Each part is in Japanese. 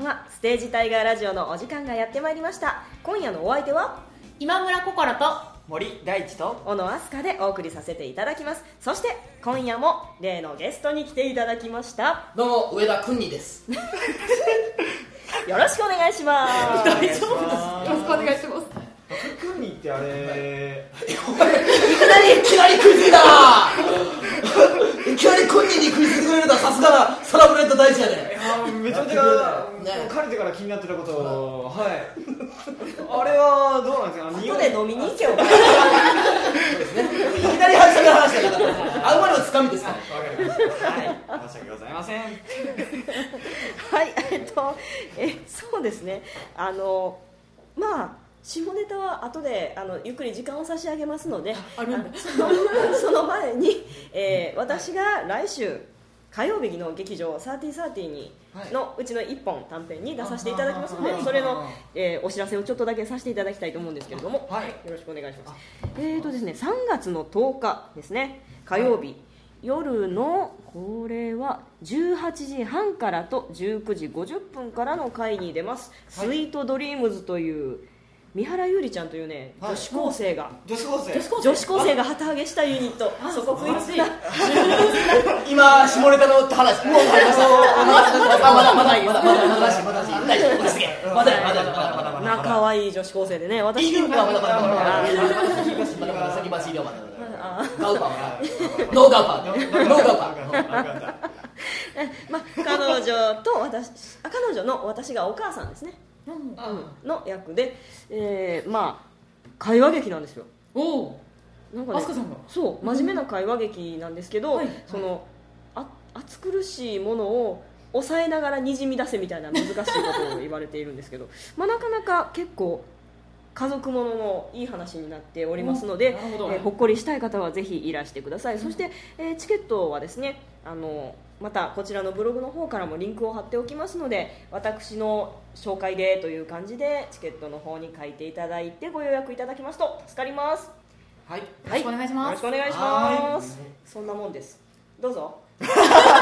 様、ステージタイガーラジオのお時間がやってまいりました。今夜のお相手は今村心と森大地と小野飛鳥でお送りさせていただきます。そして今夜も例のゲストに来ていただきました。 どうも上田くんにですよろしくお願いします。 大丈夫です。よろしくお願いします。 くんにってあれいきなり食いついたないきなりくんに食いついてくれるのはさすがなサラブレッド大地やで。 めちゃめちゃかねてから気になってたことを、はい、あれはどうなんですか。 後で飲みに行けよ。 そうですね、いきなり話した話だからあんまりのつかみですから。 わかりました。はい、申し訳ございません。 はい、そうですね、まあ下ネタは後でゆっくり時間を差し上げますので、その前に、私が来週火曜日の劇場3030にのうちの1本短編に出させていただきますので、それの、お知らせをちょっとだけさせていただきたいと思うんですけれども、はい、よろしくお願いします。ですね、3月の10日ですね、火曜日、夜のこれは18時半からと19時50分からの回に出ます、スイートドリームズという三原ゆりちゃんというね、女子高生が旗揚げしたユニット、そこ食いついた今下ネタの話もう入りました。 まだ可愛い女子高生でね、私いいかまだ先走りよまだガウパーノーガウパーまあ彼女の私がお母さんですね、の役で、まあ会話劇なんですよ。なんかね、そう真面目な会話劇なんですけど、その暑苦しいものを抑えながらにじみ出せみたいな難しいことを言われているんですけどまあなかなか結構家族もののいい話になっておりますので、ほっこりしたい方はぜひいらしてください。そして、チケットはですね、またこちらのブログの方からもリンクを貼っておきますので、私の紹介でという感じでチケットの方に書いていただいてご予約いただきますと助かります。 はい、よろしくお願いします。 よろしくお願いします。そんなもんです。どうぞ。 そん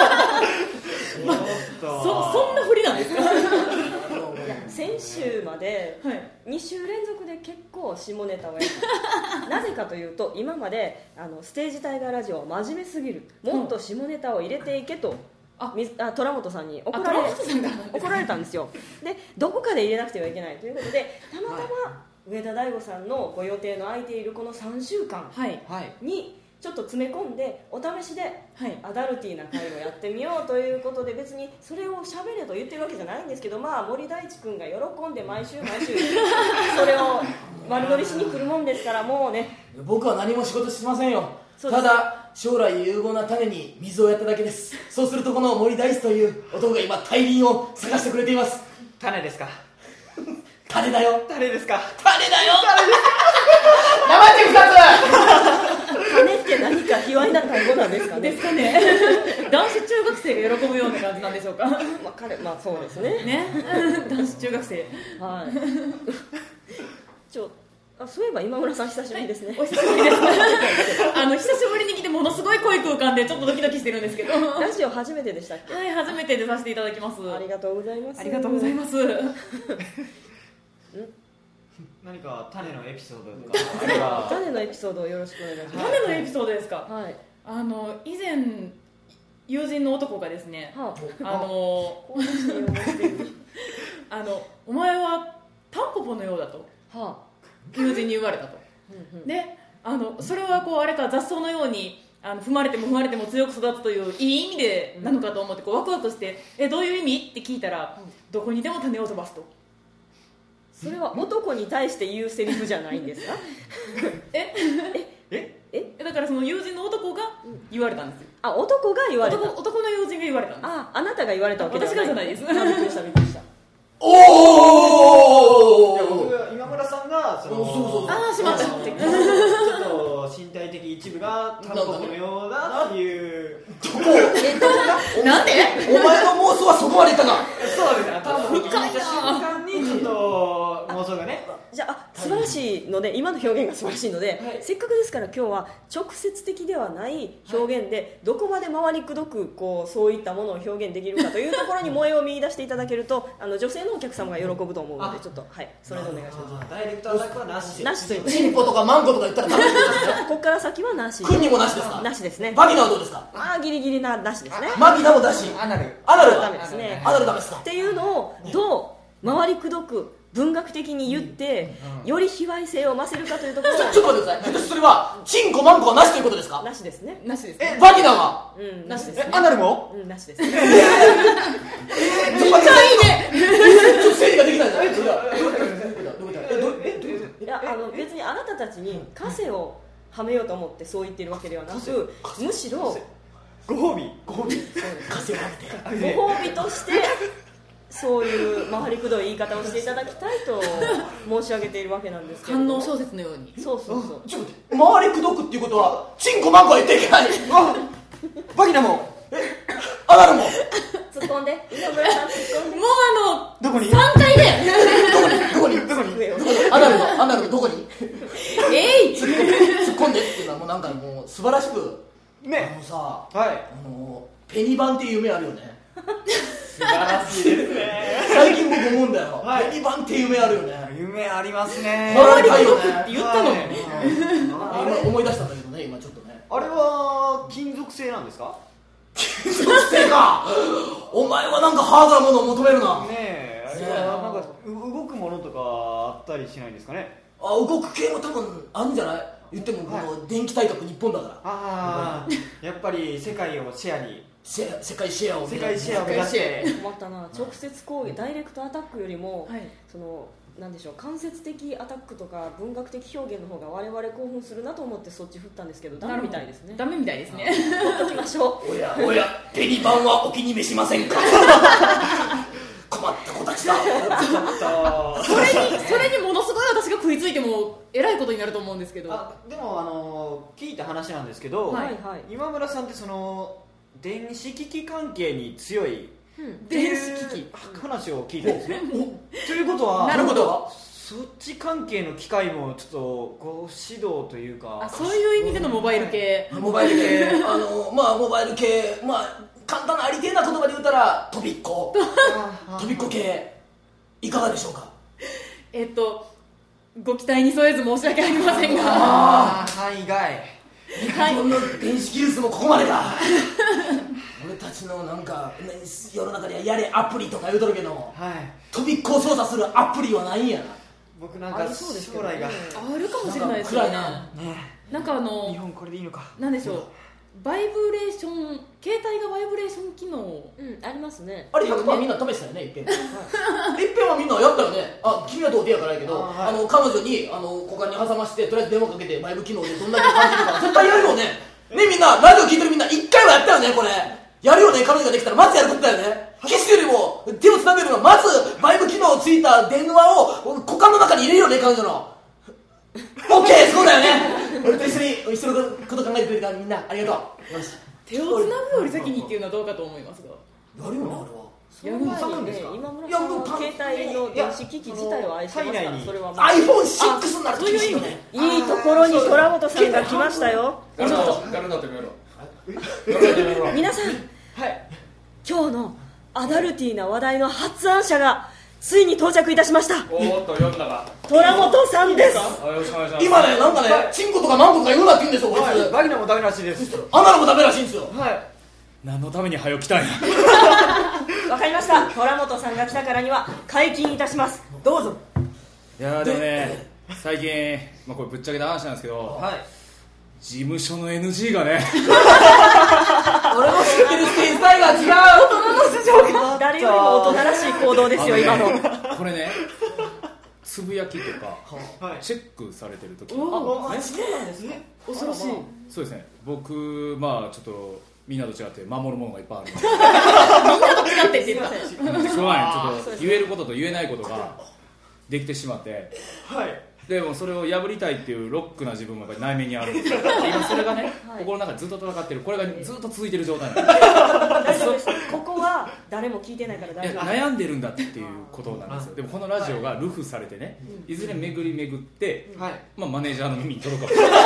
な振りなんですか。 先週まで2週連続で結構下ネタをやったなぜかというと、今までステージタイガーラジオは真面目すぎる、もっと下ネタを入れていけと虎本さんに怒られたんですよ。でどこかで入れなくてはいけないということで、たまたま上田大吾さんのご予定の空いているこの3週間にちょっと詰め込んでお試しでアダルティーな回をやってみようということで、別にそれを喋れと言ってるわけじゃないんですけど、まあ森大地君が喜んで毎週それを丸乗りしに来るもんですから、もうね、 僕は何も仕事してませんよ。ただ将来有望な種に水をやっただけです。そうするとこの森大地という男が今大輪を探してくれています。 種ですか。 種だよ。 種ですか。 種だよ。生手2つ。 種って何か卑猥な単語なんですかね。 ですかね。男子中学生が喜ぶような感じなんでしょうか。 まあそうですね。 男子中学生。 はい。そういえば今村さん久しぶりですね。 お久しぶりです。久しぶりに来てものすごい濃い空間でちょっとドキドキしてるんですけど。 ラジオ初めてでしたっけ。 はい、初めて出させていただきます。 ありがとうございます。 ありがとうございます。 何か種のエピソードとかあれば種のエピソードをよろしくお願いします。 種のエピソードですか。 はい。 以前友人の男がですね、お前はタンポポのようだと、友人に言われたと。で、それはこうあれか、雑草のように踏まれても強く育つといういい意味でなのかと思ってこうワクワクして、どういう意味って聞いたら、どこにでも種を飛ばすと。 それは男に対して言うセリフじゃないんですか。 だからその友人の男が言われたんですよ。 男が言われた。 男の友人が言われたんです。 あなたが言われたわけじゃない。 私がじゃないです。 びっくりしたびっくりした。 今村さんがしまった。ちょっと身体的一部がタンポポのようだっていう。 なんで？ お前の妄想はそこまでいったか。 そうですね。タンポポに聞いた瞬間にちょっと妄想がね。 じゃあ素晴らしいので、今の表現が素晴らしいので、はい、せっかくですから今日は直接的ではない表現で、どこまで回りくどくこうそういったものを表現できるかというところに萌えを見出していただけると、女性のお客様が喜ぶと思うので、ちょっと、はい、それでお願いします。 ダイレクトアタックはなし。 なしという。 チンポとかマンコとか言ったらダメですね。 ここから先はなし。 クンにもなしですか？ なしですね。 バギナはどうですか？ ギリギリなしですね。 バギナもなし。 アナルはダメですね。 アナルダメですか？ っていうのをどう回りくどく文学的に言って、より卑猥性を増せるかというところ。 ちょっと待ってください。それはチンコマンコはなしということですか？ なしですね。 なしです。 バギナは？ なしですね。 アナルも？ なしですね。 めっちゃいいね。 ちょっと整理ができないじゃないですか。 いや、別にあなたたちに枷をはめようと思ってそう言ってるわけではなく、むしろご褒美ご褒美枷をはめてご褒美としてそういう回りくどい言い方をしていただきたいと申し上げているわけなんですけど、 官能小説のように。 そうそうそう。 ちょっと待って、回りくどくっていうことはチンコマンコは言っていけない。 バギナもアナルも突っ込んで、今村さん突っ込んで。 もうどこに？ 3回でどこにアナルのどこに突っ込んでっていうのはもうなんかもう素晴らしくね。 さ、 はい、 ペニバンっていう夢あるよね。 素晴らしいですね。 最近僕思うんだよ、 はい、 ペニバンっていう夢あるよね。 夢ありますね。 回りたいよねって言ったのに、 今思い出したんだけどね、今ちょっとね。 あれは金属製なんですか？ 金属製か。お前はなんかハードなものを求めるな。 ねえ、あれはなんか動くものとかあったりしないんですかね？ 動く系も多分あるんじゃない？言ってもこの電気大国日本だから。 やっぱり世界をシェアに、 世界シェアを目指して困ったな。直接攻撃、ダイレクトアタックよりも、そのなんでしょう、間接的アタックとか文学的表現の方が我々興奮するなと思ってそっち振ったんですけど、ダメみたいですね。 ダメみたいですね。 ほっときましょう。 おやペニバンはお気に召しませんか？困った子たちだ。 それにものすごい私が食いついてもえらいことになると思うんですけど。 でも聞いた話なんですけど、今村さんってその電子機器関係に強い電子機器話を聞いたんですね。ということは、 なるほど、 そっち関係の機械もちょっとご指導というか、 そういう意味でのモバイル系、 モバイル系モバイル系、簡単なありてえな言葉で言ったら飛びっこ系いかがでしょうか？ ご期待に添えず申し訳ありませんが、 海外日本の電子技術もここまでか。俺たちのなんか世の中にはやれアプリとか言うとるけど、飛びっこを操作するアプリはないんやな。 僕なんか将来があるかもしれないですよね。なんか日本これでいいのか、 なんでしょう、バイブレーション、携帯がバイブレーション機能、 ありますね。 あれ 100% みんな試したよね、一遍。一遍はみんなやったよね。君はどうでやからやけど、彼女に股間に挟ましてとりあえず電話かけてバイブ機能でどんだけ感じるか絶対やるよね。ね、みんなラジオ聞いてるみんな一回はやったよね。これやるよね。彼女ができたらまずやることだよね。キスよりも手をつなげるのはまずバイブ機能ついた電話を股間の中に入れるよね、彼女の。オッケー、そうだよね。俺と一緒のこと考えてくれたからみんなありがとう。よし、 手をつなぐより先にっていうのはどうかと思いますが、 やるよね、あれは。 その前にね、今村さんの携帯の電子機器自体を愛してますから、それはもう iPhone6 になると厳しいよね。 いいところに虎本さんが来ましたよ。ちょっと皆さん、今日のアダルティーな話題の発案者がついに到着いたしました。 おーっと、読んだか。 虎本さんです。 よろしくお願いします。 今ね、なんかね、チンコとかマンコとか言うなって言うんですよ、こいつ。 バギナもダメらしいです。 アナルもダメらしいんですよ。 何のために早起きたんや。 わかりました。虎本さんが来たからには解禁いたします。どうぞ。 いやでもね、最近、これぶっちゃけた話なんですけど、事務所の NG がね。 俺の知ってるステージスタイルが違う。 大人の素性が誰よりも大人らしい行動ですよ、今の。 これね、つぶやきとかチェックされてる時、 そうなんですね。 恐ろしい。 そうですね。僕ちょっとみんなと違って守るものがいっぱいあるんで。 みんなと違ってって言ってません。 しょうがない。ちょっと言えることと言えないことができてしまって。でもそれを破りたいっていうロックな自分がやっぱり内面にあるんですよ。今それがね、心の中でずっと戦ってる。これがずっと続いてる状態なんです。 大丈夫です。ここはは誰も聞いてないから大丈夫。 悩んでるんだっていうことなんですよ。でもこのラジオがルフされてね、いずれ巡り巡って、マネージャーの耳に届くかもしれない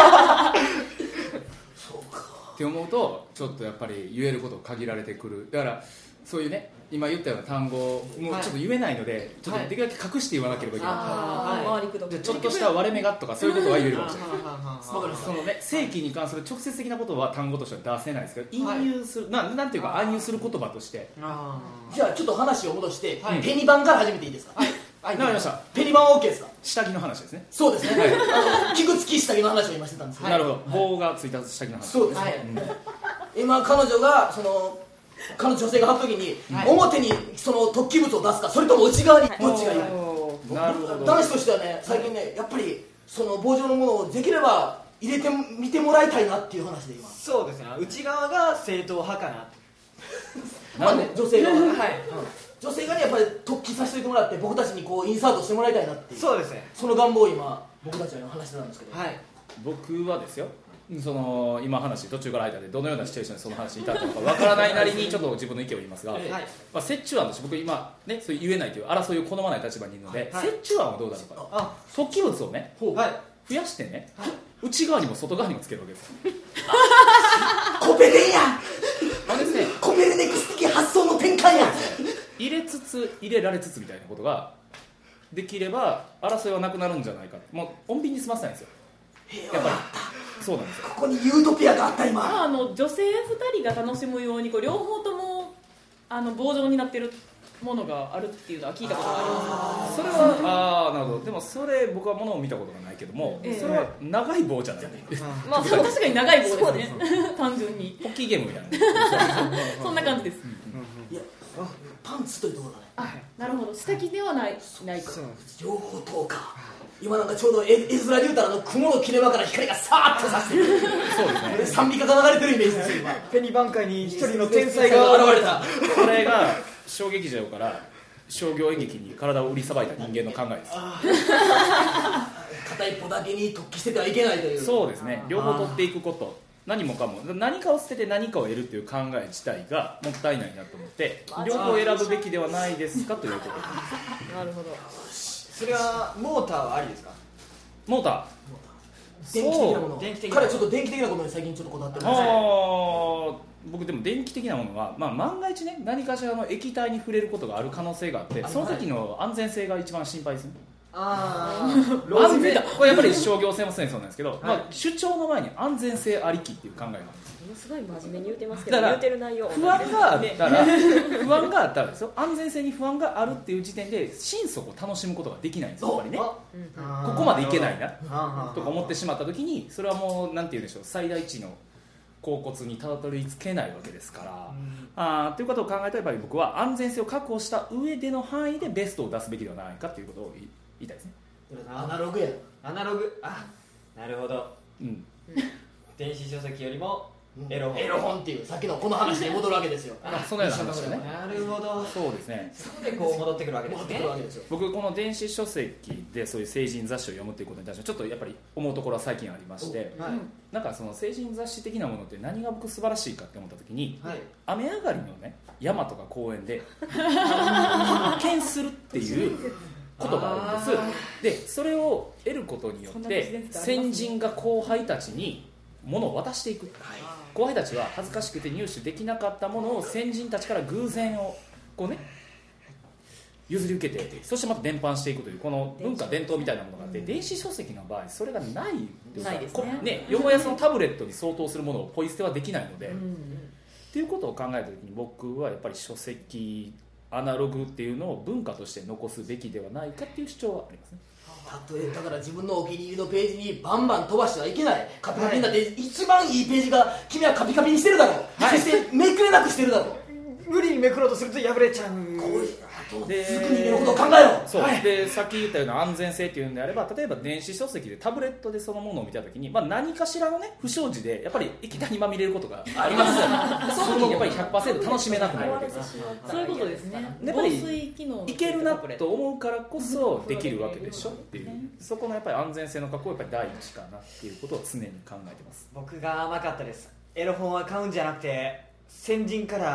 って思うと、ちょっとやっぱり言えること限られてくる。だからそういうね、今言ったような単語もうちょっと言えないので、ちょっとできるだけ隠して言わなければいけない。ちょっとした割れ目がとかそういうことは言えるかもしれない。そのね、正規に関する直接的なことは単語としては出せないですけど、隠喩する、なんていうか暗喩する言葉として。 じゃあちょっと話を戻して、ペニバンから始めていいですか。 わかりました。 ペニバンは OK ですか。 下着の話ですね。 そうですね。器具付き下着の話を今してたんです。 なるほど。棒がついた下着の話。 そうですね。今彼女が彼女性が履くときに、表にその突起物を出すか、それとも内側にどっちがいいか。 なるほど。 男子としてはね、最近ね、やっぱりその棒状のものをできれば入れてみてもらいたいなっていう話で今。 そうですね。内側が正統派かな。まあね、女性側が、女性側にやっぱり突起させておいてもらって、僕たちにこうインサートしてもらいたいなっていう。 そうですね。 その願望を今僕たちは話してたんですけど。 僕はですよ。今話途中から入ったんでどのようなシチュエーションでその話に至ったのかわからないなりにちょっと自分の意見を言いますが、折衷案として僕今ね、そういう言えないという争いを好まない立場にいるので、折衷案はどうだろうか。突起物をね、増やしてね、内側にも外側にもつけるわけですよ。 コペレンやですね、 コペルネクス的発想の転換や。 入れつつ入れられつつみたいなことができれば争いはなくなるんじゃないか。もう穏便に済ませないんですよ。やっぱりそうなんですよ。 ここにユートピアがあった今。 女性2人が楽しむように両方とも棒状になってるものがあるっていうのは聞いたことがあります。 それはなるほど。でもそれ僕はものを見たことがないけども、それは長い棒じゃない。 まあ確かに長い棒ですね。単純にポッキーゲームみたいな。 そんな感じです。 いや、パンツというところだね。 なるほど。下着ではないと。 両方とか。今なんかちょうど絵面で言うたら雲の切れ間から光がさーっとさしてる。そうですね。賛美歌が流れてるイメージですよ今。 ペニバン界に一人の天才が現れた。 これが小劇場から商業演劇に体を売りさばいた人間の考えです。 片一方だけに突起しててはいけないという。 そうですね。両方取っていくこと。何もかも何かを捨てて何かを得るという考え自体がもったいないなと思って両方選ぶべきではないですかということです。 なるほど。 それはモーターはありですか。 モーター電気的なもの。彼はちょっと電気的なことに最近ちょっとこだわってます。 僕でも電気的なものは、万が一ね何かしらの液体に触れることがある可能性があってその時の安全性が一番心配ですね。安全これやっぱり商業性もそうなんですけど、主張の前に安全性ありきっていう考えがあるんです。 ものすごい真面目に言ってますけど言ってる内容不安があったらですよ。安全性に不安があるっていう時点で心底楽しむことができないんですよ。やっぱりねここまでいけないなとか思ってしまった時にそれはもうなんて言うんでしょう、最大値の甲骨にたどり着けないわけですから、ということを考えたらやっぱり僕は安全性を確保した上での範囲でベストを出すべきではないかということを言いたいですね。 アナログや。 アナログ。なるほど。電子書籍よりもエロ本っていうさっきのこの話に戻るわけですよ。 そのような話ね。 なるほど。 そうですね。 そこでこう戻ってくるわけですね。 僕この電子書籍でそういう成人雑誌を読むっていうことに対してちょっとやっぱり思うところは最近ありまして、なんかその成人雑誌的なものって何が僕素晴らしいかって思った時に、雨上がりのね山とか公園で発見するっていうことがあるんです。でそれを得ることによって先人が後輩たちにものを渡していく。後輩たちは恥ずかしくて入手できなかったものを先人たちから偶然をこうね譲り受けてそしてまた伝播していくというこの文化伝統みたいなものがあって、電子書籍の場合それがないですね。よもやそのタブレットに相当するものをポイ捨てはできないので、っていうことを考えた時に僕はやっぱり書籍アナログっていうのを文化として残すべきではないかっていう主張はありますね。 だから自分のお気に入りのページにバンバン飛ばしてはいけない。カピカピになって一番いいページが君はカピカピにしてるだろう、そしてめくれなくしてるだろう。 無理にめくろうとすると破れちゃう。 ですぐに入れることを考えろ。 そう、でさっき言ったような安全性っていうんであれば例えば電子書籍でタブレットでそのものを見たときに、何かしらのね不祥事でやっぱり液体にまみれることがありますその時にやっぱり 100% 楽しめなくなるわけです。 そういうことですね。 やっぱりいけるなと思うからこそできるわけでしょっていう、そこのやっぱり安全性の確保はやっぱり第一かなっていうことを常に考えてます。 僕が甘かったです。エロ本は買うんじゃなくて先人から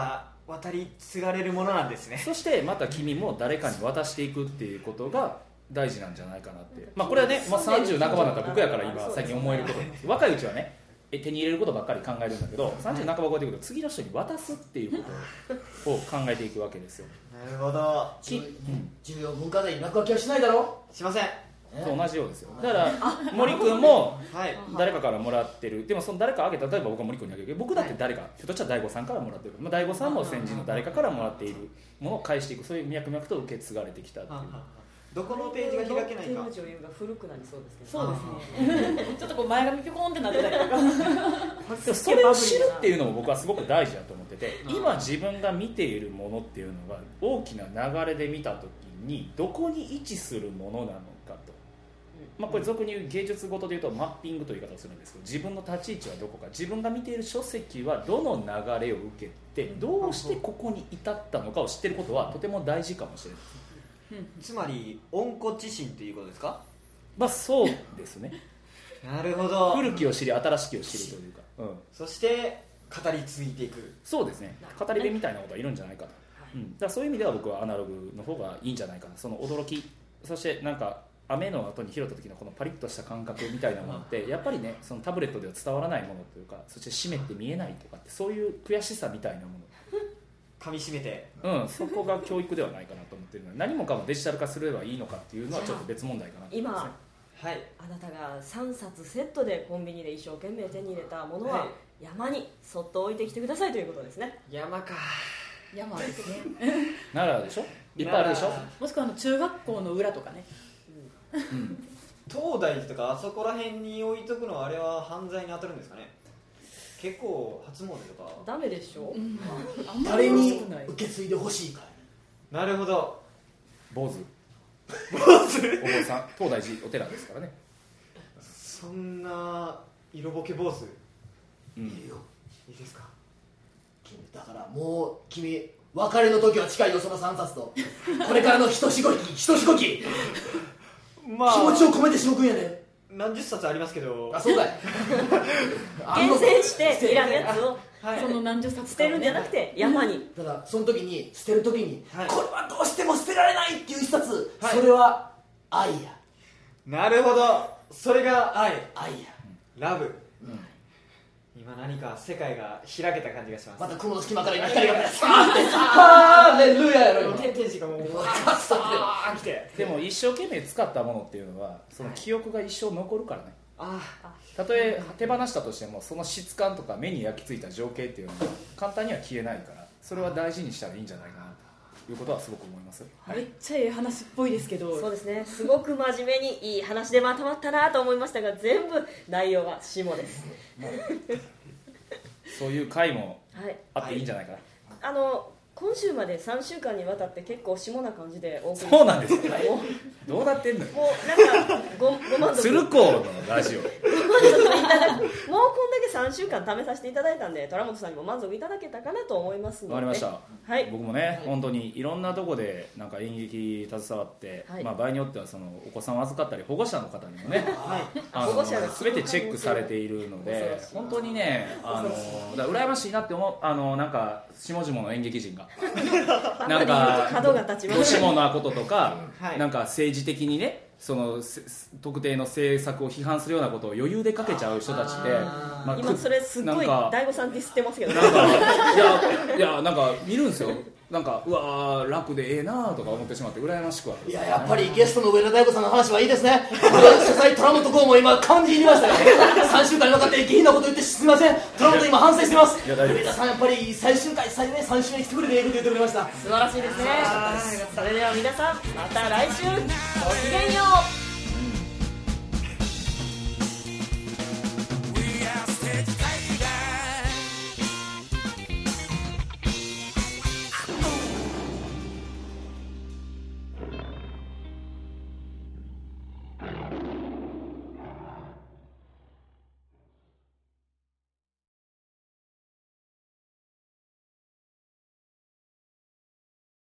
渡り継がれるものなんですね。 そしてまた君も誰かに渡していくっていうことが大事なんじゃないかなって、まあ、これはね、まあ、30半ばになったら僕やから今最近思えることなんです。若いうちはね手に入れることばっかり考えるんだけど、30半ば超えてくると次の人に渡すっていうことを考えていくわけですよ。 なるほど。 重要文化財に落書きはしないだろ。 しません。 と同じようですよ。だから森君も誰かからもらってる。でもその誰かあげた、例えば僕は森君にあげるけど、僕だって誰か、ひょっとしたら大悟さんからもらってる、まあ、大悟さんも先人の誰かからもらっているものを返していく、そういう脈々と受け継がれてきたっていう。 どこのページが開けないか。 女優が古くなりそうですけど。そうですね。ちょっとこう前髪ピコンってなってたりとか。 それを知るっていうのも僕はすごく大事だと思ってて、今自分が見ているものっていうのが大きな流れで見た時にどこに位置するものなのかと。まあ、これ俗に言う芸術ごとで言うとマッピングという言い方をするんですけど、自分の立ち位置はどこか、自分が見ている書籍はどの流れを受けてどうしてここに至ったのかを知っていることはとても大事かもしれない。 つまり温故知新ということですか。 まあそうですね。 なるほど。 古きを知り新しきを知るというか、 そして語り継いでいく。 そうですね。語り部みたいなことはいるんじゃないかと、だからそういう意味では僕はアナログの方がいいんじゃないかな。その驚き、そしてなんか雨の後に拾った時のこのパリッとした感覚みたいなものってやっぱりね、そのタブレットでは伝わらないものというか、そして湿って見えないとかってそういう悔しさみたいなもの噛み締めて、 そこが教育ではないかなと思っているので、何もかもデジタル化すればいいのかっていうのはちょっと別問題かなと思いますね。 今、はい、あなたが3冊セットでコンビニで一生懸命手に入れたものは、山にそっと置いてきてくださいということですね。 山か。 山ですね。 奈良でしょ、いっぱいあるでしょ。 もしくは中学校の裏とかね、 東大寺とかあそこら辺に置いとくのはあれは犯罪に当たるんですかね。結構初詣とかダメでしょ、 誰に受け継いでほしいか。 なるほど。 坊主お坊さん、東大寺お寺ですからね。 そんな色ぼけ坊主、 いいよ。 いいですか。 だからもう君別れの時は近いよ、その3冊とこれからのひとしごきまあ、 気持ちを込めてしごくんやね。 何十冊ありますけど。 あ、そうだよ厳選していらんやつをその何十冊捨てるんじゃなくて山に。 ただその時に捨てる時に、これはどうしても捨てられないっていう一冊、それは愛や。 なるほど、それが愛や、ラブ。今何か世界が開けた感じがします。 また雲の隙間から今光がさーってハレルヤやろ。 天使がもう来て。でも一生懸命使ったものっていうのはその記憶が一生残るからね。たとえ手放したとしてもその質感とか目に焼き付いた情景っていうのは簡単には消えないから、それは大事にしたらいいんじゃないかなということはすごく思います。 めっちゃいい話っぽいですけど。 そうですね、すごく真面目にいい話でまとまったなと思いましたが、全部内容は下です。 そういう回もあっていいんじゃないかな。 今週まで3週間にわたって結構下な感じでお送りして。 そうなんですか。どうなってんのよ。 もうなんかご満足。 鶴光のラジオ。 ご満足いただく。もうこんだけ3週間試させていただいたんで、虎本さんにも満足いただけたかなと思いますので。 わかりました。 はい。 僕もね、本当にいろんなとこでなんか演劇携わって、まあ場合によってはそのお子さんを預かったり保護者の方にもね、全てチェックされているので、本当にね、だ羨ましいなって思う。なんか下々の演劇人が。なんか下のこととか、なんか政治的にね、その特定の政策を批判するようなことを余裕でかけちゃう人たちって、 今それすごい大悟さんディスってますけど、 なんかいやなんか見るんですよ。なんかうわー楽でええなとか思ってしまって羨ましくは。 いや、やっぱりゲストの上田大悟さんの話はいいですね。主催虎本剛も今感じ入りましたよ。3週間にわたって下品なこと言ってすみません。虎本今反省してます。上田さんやっぱり最終回最後3週目に来てくれて英語で言ってくれました。 素晴らしいですね。それでは皆さんまた来週ごきげんよう。